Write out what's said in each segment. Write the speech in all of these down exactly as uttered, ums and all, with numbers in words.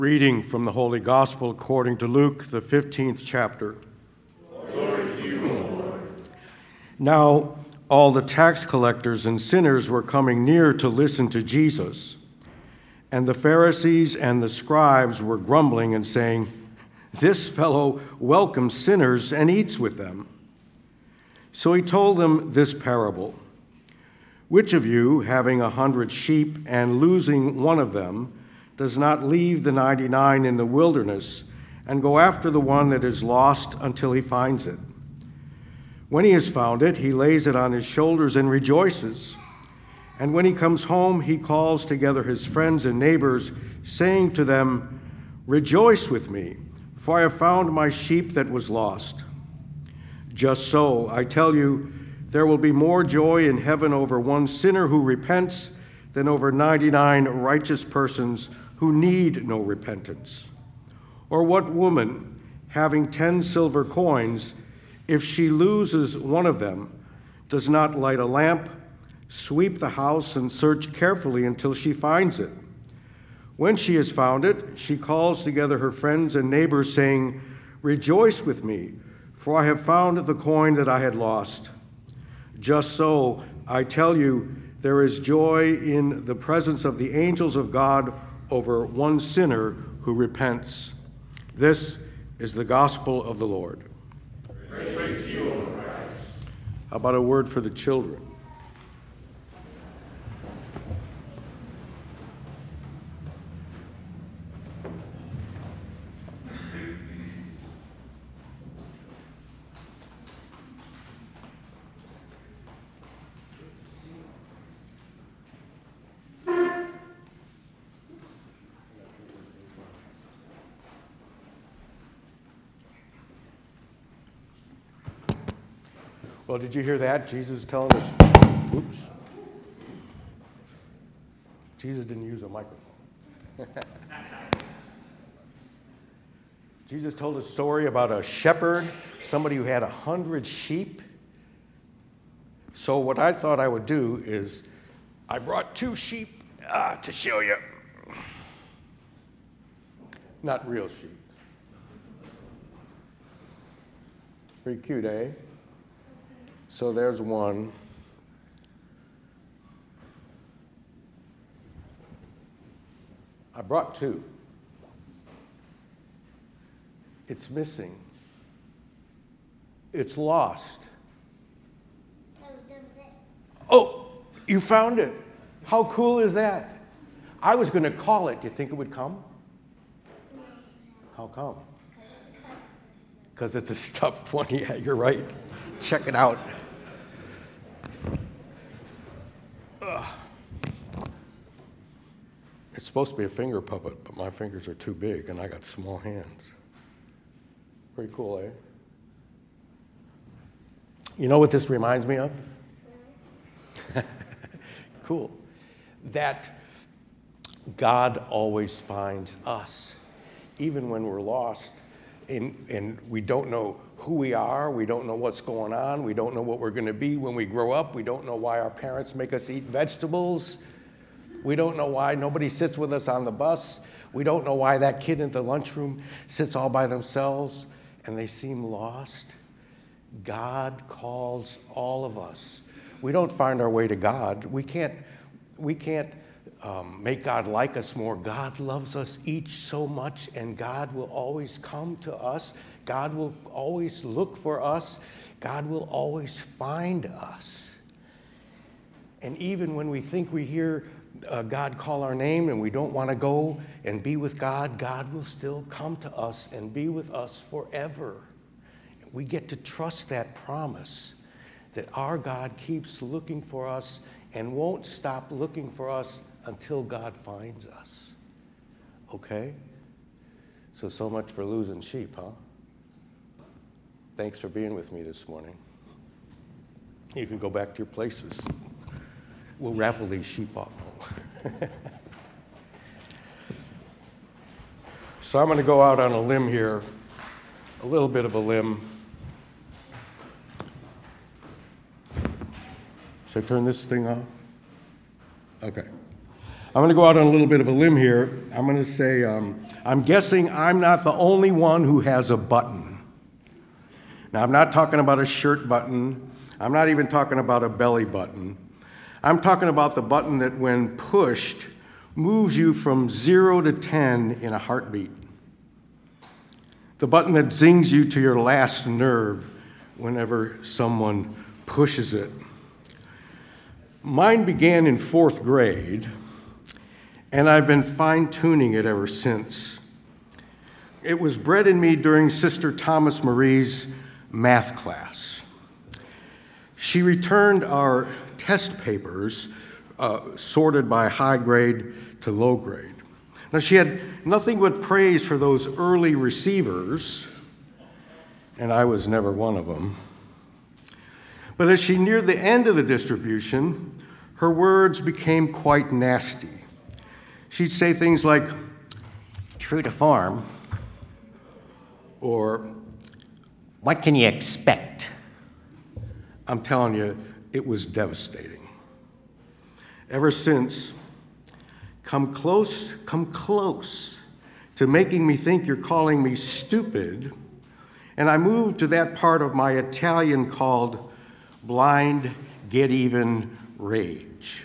Reading from the Holy Gospel according to Luke, the fifteenth chapter. Glory to you, O Lord. Now, all the tax collectors and sinners were coming near to listen to Jesus. And the Pharisees and the scribes were grumbling and saying, "This fellow welcomes sinners and eats with them." So he told them this parable. Which of you, having a hundred sheep and losing one of them, does not leave the ninety-nine in the wilderness and go after the one that is lost until he finds it? When he has found it, he lays it on his shoulders and rejoices. And when he comes home, he calls together his friends and neighbors, saying to them, "Rejoice with me, for I have found my sheep that was lost." Just so, I tell you, there will be more joy in heaven over one sinner who repents than over ninety-nine righteous persons who need no repentance. Or what woman, having ten silver coins, if she loses one of them, does not light a lamp, sweep the house, and search carefully until she finds it? When she has found it, she calls together her friends and neighbors, saying, "Rejoice with me, for I have found the coin that I had lost." Just so, I tell you, there is joy in the presence of the angels of God over one sinner who repents. This is the gospel of the Lord. Praise to you, O Christ. How about a word for the children? Well, did you hear that? Jesus telling us, oops. Jesus didn't use a microphone. Jesus told a story about a shepherd, somebody who had a hundred sheep. So what I thought I would do is, I brought two sheep uh, to show you. Not real sheep. Pretty cute, eh? So there's one. I brought two. It's missing. It's lost. Oh, you found it. How cool is that? I was going to call it. Do you think it would come? How come? Because it's a stuffed one. Yeah, you're right. Check it out. Ugh. It's supposed to be a finger puppet, but my fingers are too big and I got small hands. Pretty cool, eh? You know what this reminds me of? Cool. That God always finds us, even when we're lost and, and we don't know who we are, we don't know what's going on, we don't know what we're going to be when we grow up, we don't know why our parents make us eat vegetables, we don't know why nobody sits with us on the bus, we don't know why that kid in the lunchroom sits all by themselves and they seem lost. God calls all of us. We don't find our way to God. We can't, we can't um, make God like us more. God loves us each so much, and God will always come to us. God will always look for us. God will always find us. And even when we think we hear uh, God call our name and we don't want to go and be with God, God will still come to us and be with us forever. We get to trust that promise that our God keeps looking for us and won't stop looking for us until God finds us. Okay? So, so much for losing sheep, huh? Thanks for being with me this morning. You can go back to your places. We'll raffle these sheep off. So I'm going to go out on a limb here, a little bit of a limb. Should I turn this thing off? Okay. I'm going to go out on a little bit of a limb here. I'm going to say um, I'm guessing I'm not the only one who has a button. Now, I'm not talking about a shirt button. I'm not even talking about a belly button. I'm talking about the button that, when pushed, moves you from zero to ten in a heartbeat. The button that zings you to your last nerve whenever someone pushes it. Mine began in fourth grade, and I've been fine-tuning it ever since. It was bred in me during Sister Thomas Marie's math class. She returned our test papers uh, sorted by high grade to low grade. Now, she had nothing but praise for those early receivers, and I was never one of them. But as she neared the end of the distribution, her words became quite nasty. She'd say things like, "True to form," or, "What can you expect?" I'm telling you, it was devastating. Ever since, come close, come close to making me think you're calling me stupid, and I moved to that part of my Italian called blind, get-even rage.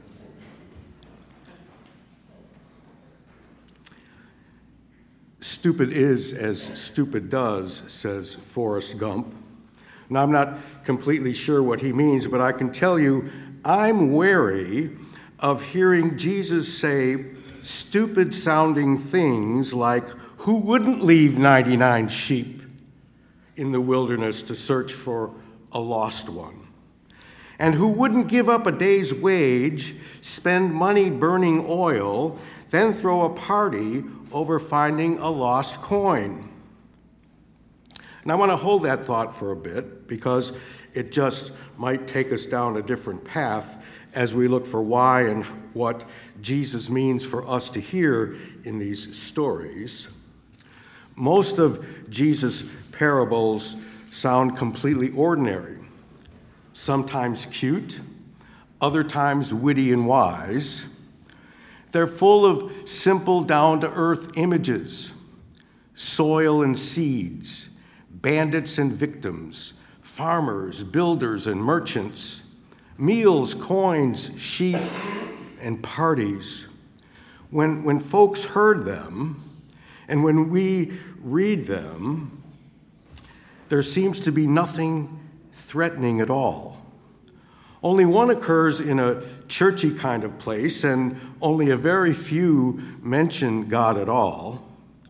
Stupid is as stupid does, says Forrest Gump. Now, I'm not completely sure what he means, but I can tell you I'm wary of hearing Jesus say stupid-sounding things like, who wouldn't leave ninety-nine sheep in the wilderness to search for a lost one? And who wouldn't give up a day's wage, spend money burning oil, then throw a party over finding a lost coin? And I want to hold that thought for a bit because it just might take us down a different path as we look for why and what Jesus means for us to hear in these stories. Most of Jesus' parables sound completely ordinary, sometimes cute, other times witty and wise. They're full of simple, down-to-earth images, soil and seeds, bandits and victims, farmers, builders and merchants, meals, coins, sheep, and parties. When, when folks heard them, and when we read them, there seems to be nothing threatening at all. Only one occurs in a churchy kind of place, and only a very few mention God at all.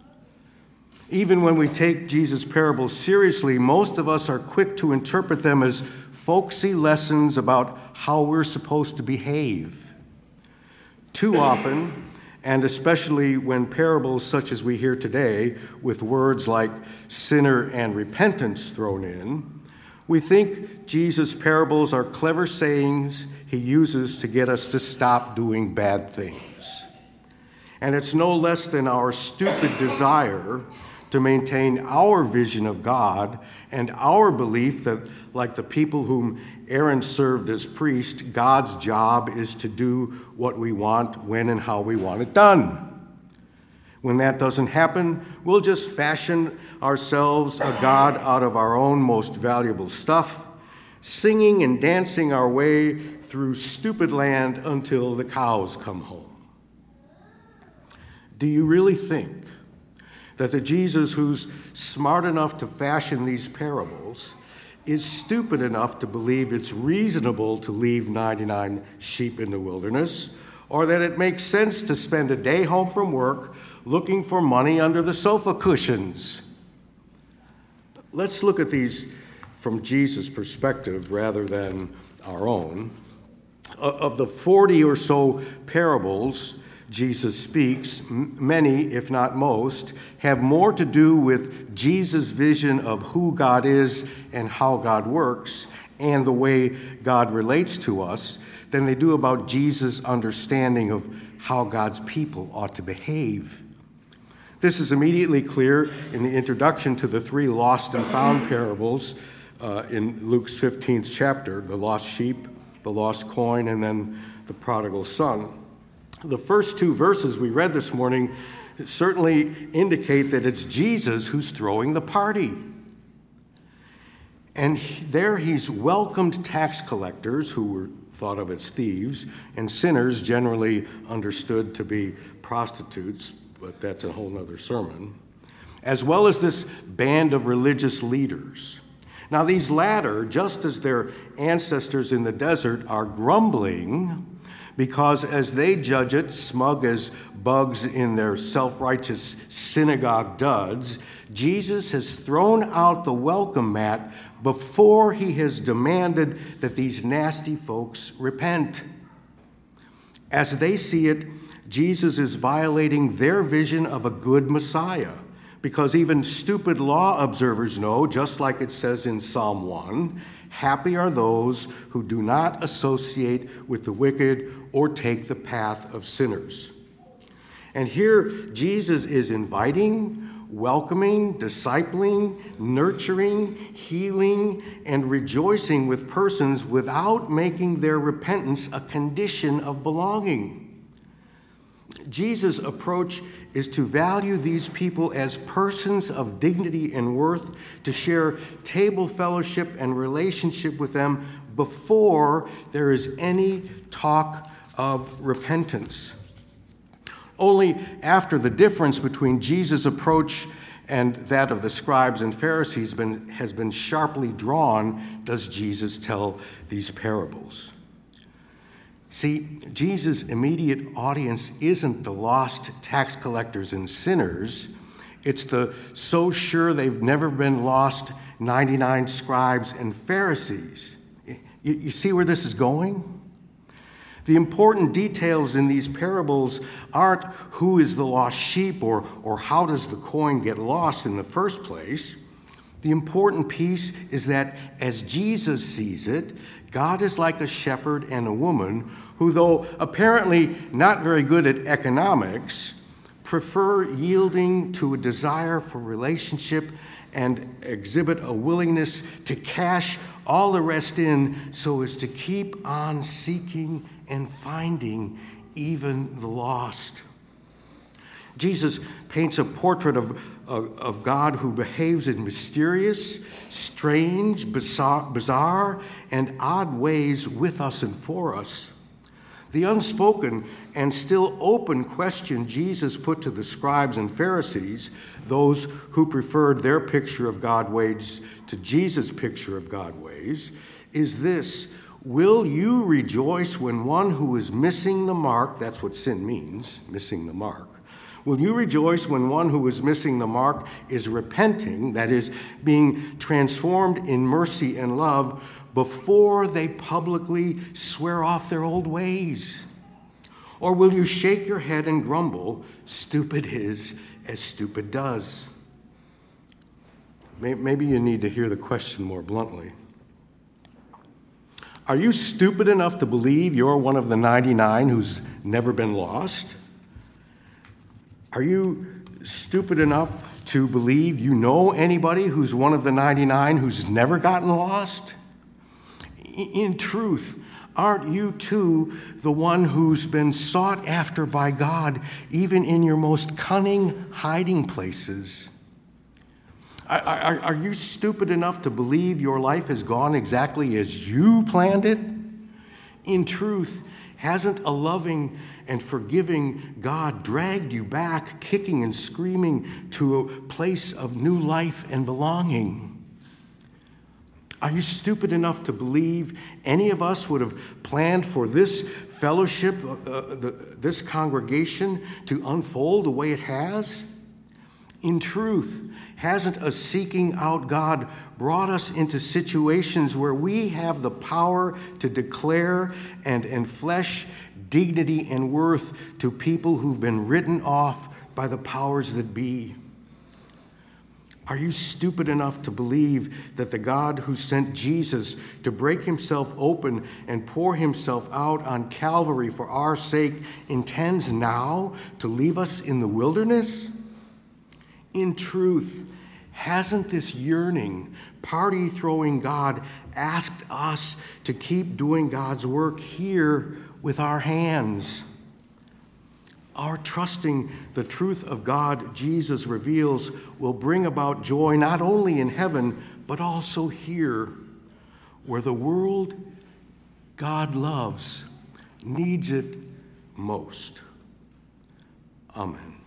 Even when we take Jesus' parables seriously, most of us are quick to interpret them as folksy lessons about how we're supposed to behave. Too often, and especially when parables such as we hear today, with words like sinner and repentance thrown in, we think Jesus' parables are clever sayings he uses to get us to stop doing bad things. And it's no less than our stupid desire to maintain our vision of God and our belief that, like the people whom Aaron served as priest, God's job is to do what we want, when and how we want it done. When that doesn't happen, we'll just fashion ourselves a God out of our own most valuable stuff, singing and dancing our way through stupid land until the cows come home. Do you really think that the Jesus who's smart enough to fashion these parables is stupid enough to believe it's reasonable to leave ninety-nine sheep in the wilderness, or that it makes sense to spend a day home from work looking for money under the sofa cushions? Let's look at these from Jesus' perspective rather than our own. Of the forty or so parables Jesus speaks, many, if not most, have more to do with Jesus' vision of who God is and how God works and the way God relates to us than they do about Jesus' understanding of how God's people ought to behave. This is immediately clear in the introduction to the three lost and found parables uh, in Luke's fifteenth chapter, the lost sheep, the lost coin, and then the prodigal son. The first two verses we read this morning certainly indicate that it's Jesus who's throwing the party. And he, there he's welcomed tax collectors, who were thought of as thieves, and sinners, generally understood to be prostitutes, but that's a whole nother sermon, as well as this band of religious leaders. Now these latter, just as their ancestors in the desert, are grumbling because as they judge it, smug as bugs in their self-righteous synagogue duds, Jesus has thrown out the welcome mat before he has demanded that these nasty folks repent. As they see it, Jesus is violating their vision of a good Messiah, because even stupid law observers know, just like it says in Psalm one, happy are those who do not associate with the wicked or take the path of sinners. And here Jesus is inviting, welcoming, discipling, nurturing, healing, and rejoicing with persons without making their repentance a condition of belonging. Jesus' approach is to value these people as persons of dignity and worth, to share table fellowship and relationship with them before there is any talk of repentance. Only after the difference between Jesus' approach and that of the scribes and Pharisees been, has been sharply drawn does Jesus tell these parables. See, Jesus' immediate audience isn't the lost tax collectors and sinners. It's the so sure they've never been lost ninety-nine scribes and Pharisees. You, you see where this is going? The important details in these parables aren't who is the lost sheep or, or how does the coin get lost in the first place. The important piece is that as Jesus sees it, God is like a shepherd and a woman who, though apparently not very good at economics, prefer yielding to a desire for relationship and exhibit a willingness to cash all the rest in so as to keep on seeking and finding even the lost. Jesus paints a portrait of, of, of God who behaves in mysterious, strange, bizarre, bizarre, and odd ways with us and for us. The unspoken and still open question Jesus put to the scribes and Pharisees, those who preferred their picture of God ways to Jesus' picture of God ways, is this: will you rejoice when one who is missing the mark, that's what sin means, missing the mark, will you rejoice when one who is missing the mark is repenting, that is, being transformed in mercy and love, before they publicly swear off their old ways? Or will you shake your head and grumble, stupid is as stupid does? Maybe you need to hear the question more bluntly. Are you stupid enough to believe you're one of the ninety-nine who's never been lost? Are you stupid enough to believe you know anybody who's one of the ninety-nine who's never gotten lost? In truth, aren't you too the one who's been sought after by God, even in your most cunning hiding places? Are, are, are you stupid enough to believe your life has gone exactly as you planned it? In truth, hasn't a loving and forgiving God dragged you back, kicking and screaming, to a place of new life and belonging? Are you stupid enough to believe any of us would have planned for this fellowship, uh, the, this congregation, to unfold the way it has? In truth, hasn't a seeking out God brought us into situations where we have the power to declare and enflesh dignity and worth to people who've been written off by the powers that be? Are you stupid enough to believe that the God who sent Jesus to break himself open and pour himself out on Calvary for our sake intends now to leave us in the wilderness? In truth, hasn't this yearning, party-throwing God asked us to keep doing God's work here with our hands? our trusting the truth of God Jesus reveals will bring about joy not only in heaven, but also here, where the world God loves needs it most. Amen.